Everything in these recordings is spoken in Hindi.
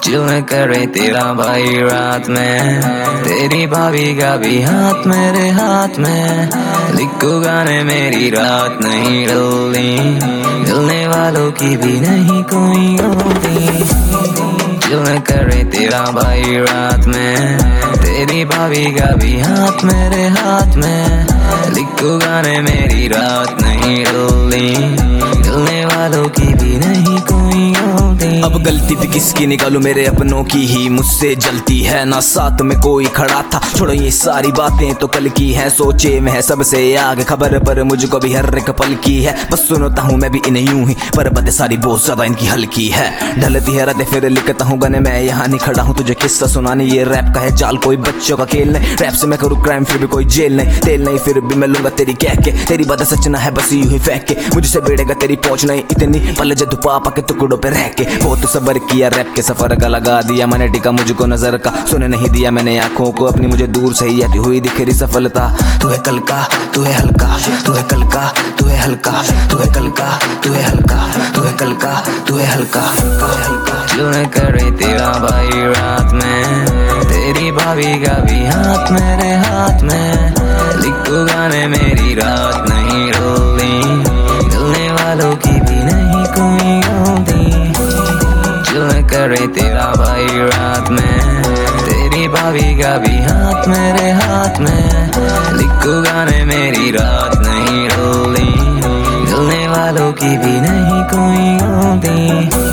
दिल करे तेरा भाई रात में, तेरी भाभी का भी हाथ मेरे हाथ में। लिखो गाने मेरी रात नहीं डलनी, मिलने वालों की भी नहीं कोई होती। दिल करे तेरा भाई रात में, तेरी भाभी का भी हाथ मेरे हाथ में। लिखो गाने मेरी रात नहीं डलनी, मिलने वालों की भी नहीं कोई होती। अब गलती भी किसकी निकालूं, मेरे अपनों की ही मुझसे जलती है। ना साथ में कोई खड़ा था, छोड़ो ये सारी बातें तो कल की है। सोचे में है सबसे आगे, खबर पर मुझको भी हर एक पल की है। बस सुनता हूँ मैं भी इन्हें यूं ही, पर बातें सारी बहुत ज्यादा इनकी हल्की है। ढलती है रातें फिर लिखता हूँ गाने, मैं यहाँ नहीं खड़ा हूँ तुझे किस्सा सुनाने। ये रैप का है जाल, कोई बच्चों का खेल नहीं। रैप से मैं करूँ क्राइम फिर भी कोई जेल नहीं, तेल नहीं फिर भी मैं लूंगा तेरी कह के। तेरी बातें सच ना है बस यूं ही फेंक के, मुझसे बेड़ेगा तेरी पहुंच नहीं इतनी। पल जदू पापा के टुकड़ों पे रह के, बहुत सबर किया रैप के सफर का लगा दिया मैंने टिका मुझको नजर का। सुने नहीं दिया मैंने आंखों को अपनी, मुझे दूर से ही आती हुई दिख रही सफलता। तू है कल का, तू है हल्का, तू है कल का, तू है हल्का, तू है कल का, तू है हल्का, तू है कल का, तू है हल्का। दिल करे तेरा भाई रात में, तेरी भाभी का भी हाथ मेरे हाथ में। लिखो गाने मेरी रात नहीं डलनी, मिलने वालों की भी नहीं कोई होती। दिल करे तेरा भाई रात में, तेरी भाभी का भी हाथ मेरे हाथ में। लिखो गाने मेरी रात नहीं डलनी, मिलने वालों की भी नहीं कोई होती।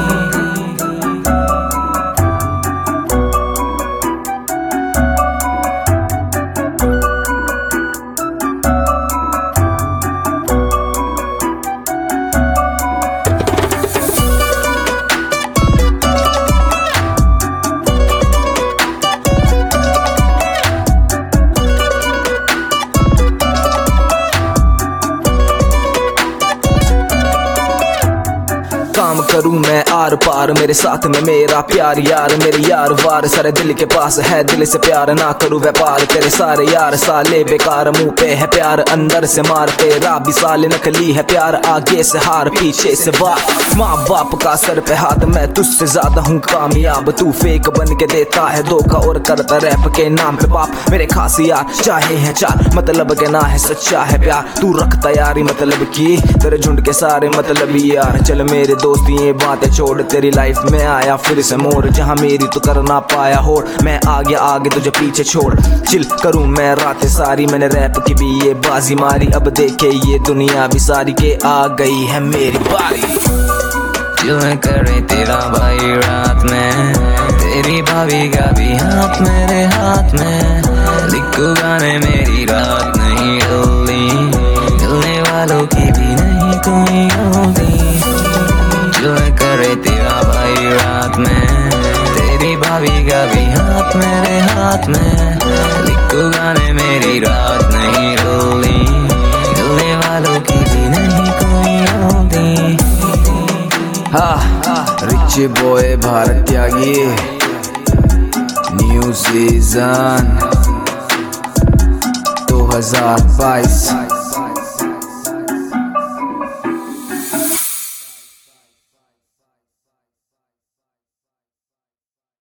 काम करूं मैं आर पार, मेरे साथ में मेरा प्यार यार। मेरे यार वार सारे दिल के पास है, दिल से प्यार ना करूं व्यापार। तेरे सारे यार साले बेकार, मुंह पे है प्यार अंदर से मार। तेरा भी साले नकली है प्यार, आगे से हार पीछे से वार। माँ बाप का सर पे हाथ, मैं तुझसे ज्यादा हूँ कामयाब। तू फेक बन के देता है धोखा और करता रैप के नाम पे पाप। मेरे खास यार चाहे हैं चार, मतलब के ना है सच्चा है प्यार। तू रख तैयारी मतलब की, तेरे झुंड के सारे मतलब यार। चल मेरे दोस्त ये बातें छोड़, तेरी लाइफ में आया फिर से मोड़। जहाँ मेरी तो कर ना पाया होड़, मैं आ गया आगे तुझे पीछे छोड़। चिल करूं मैं रातें सारी, मैंने रैप की भी ये बाजी मारी। अब देखे ये दुनिया भी सारी के आ गई है मेरी बारी। दिल करे तेरा भाई रात में, तेरी भाभी का भी हाथ मेरे हाथ में। लिखो गाने मेरी रात नहीं डलनी, मिलने वालों की भी नहीं कोई होती। दिल करे तेरा भाई रात में, तेरी भाभी का भी हाथ मेरे हाथ में। लिखो गाने मेरी रात नहीं डलनी, मिलने वालों की भी नहीं कोई होती। Rich boy Bharat Tyagi, new season 2022।